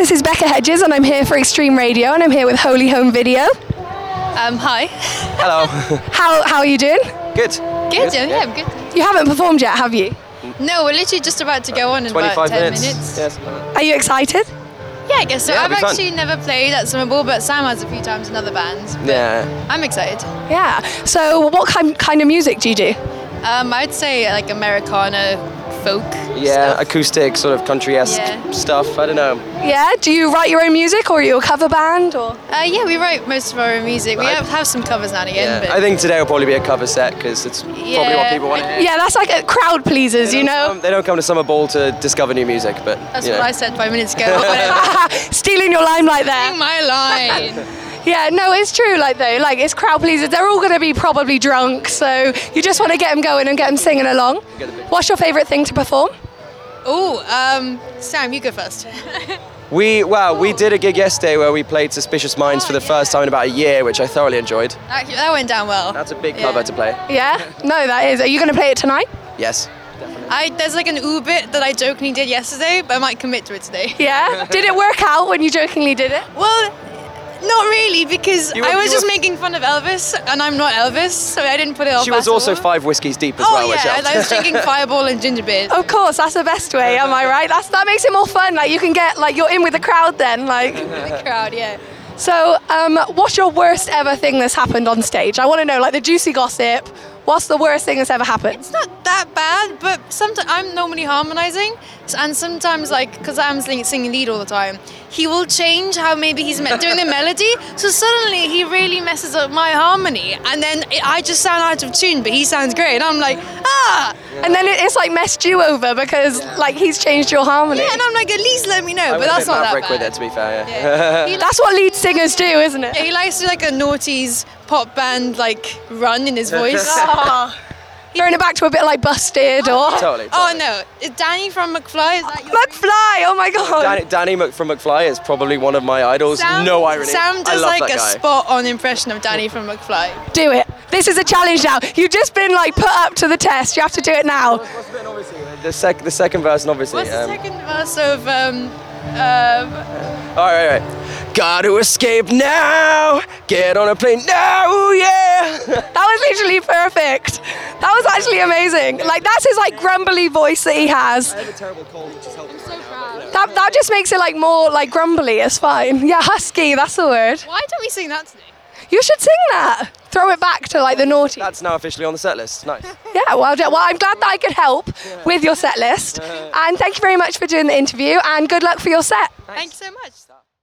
this is Becca Hedges and I'm here for Extreme Radio and I'm here with Holy Home Video. Hi. Hello. How are you doing? Good. Good, yeah, I'm good. You haven't performed yet, have you? No, we're literally just about to go on in about 25 10 minutes. Yes. Are you excited? Yeah, I guess so. Yeah, I've it'll be actually never played at Summer Ball, but Sam has a few times in other bands. But Yeah. I'm excited. Yeah. So what kind of music do you do? I'd say like Americana, folk Yeah, stuff. acoustic, sort of country-esque Yeah. stuff. I don't know. Yeah. Do you write your own music or are you a cover band or? Yeah, we write most of our own music. We Right. have some covers now and again, Yeah. but I think today will probably be a cover set because it's probably what Yeah. people want to hear. Yeah, that's like a crowd pleasers, you know. They don't come to Summer Ball to discover new music, but that's you know. what I said 5 minutes ago. Whatever. Stealing your limelight there. My line. Yeah, no, it's true. Like though, like it's crowd pleasers. They're all going to be probably drunk, so you just want to get them going and get them singing along. What's your favourite thing to perform? Oh, Sam, you go first. We did a gig yesterday where we played Suspicious Minds for the first time in about a year, which I thoroughly enjoyed. That went down well. That's a big Yeah. cover to play. Yeah. No, that is. Are you going to play it tonight? Yes. There's like an bit that I jokingly did yesterday, but I might commit to it today. Yeah. Did it work out when you jokingly did it? Well, not really, because You were- I was you just were- making fun of Elvis, and I'm not Elvis, so I didn't put it off. She was at also all. 5 whiskeys deep as Oh well, which yeah, helped. I was drinking Fireball and ginger beer. Of course, that's the best way. Am I right? That makes it more fun. Like you can get like you're in with the crowd then. Like. The crowd, yeah. So, what's your worst ever thing that's happened on stage? I want to know, like the juicy gossip. What's the worst thing that's ever happened? It's not that bad, but sometimes I'm normally harmonizing, and sometimes like because I'm singing lead all the time, he will change how maybe he's doing the melody. So suddenly he really messes up my harmony, and then I just sound out of tune, but he sounds great, and I'm like, ah. And then it's like messed you over because like he's changed your harmony. Yeah, and I'm like, at least let me know. I But was a that's bit not that maverick bad. with it, to be fair. Yeah. Yeah. That's what lead singers do, isn't it? He likes to do like a noughties pop band like run in his voice. Throwing it back to a bit like Busted or Totally. Oh no, is Danny from McFly? Is that your McFly. Oh my god. Danny from McFly is probably one of my idols. Sam, No irony. Sam I does love like that a guy. spot-on impression of Danny from McFly. Do it. This is a challenge now. You've just been like put up to the test. You have to do it now. The second verse, and obviously. What's the second verse of All right. Got to escape now. Get on a plane now, yeah. That was literally perfect. That was actually amazing. Like that's his like grumbly voice that he has. I have a terrible cold, which is helping. That just makes it like more like grumbly. It's fine. Yeah, husky. That's the word. Why don't we sing that today? You should sing that. Throw it back to like the naughty. That's now officially on the set list. Nice. Yeah, well, I'm glad that I could help with your set list. And thank you very much for doing the interview and good luck for your set. Thanks so much.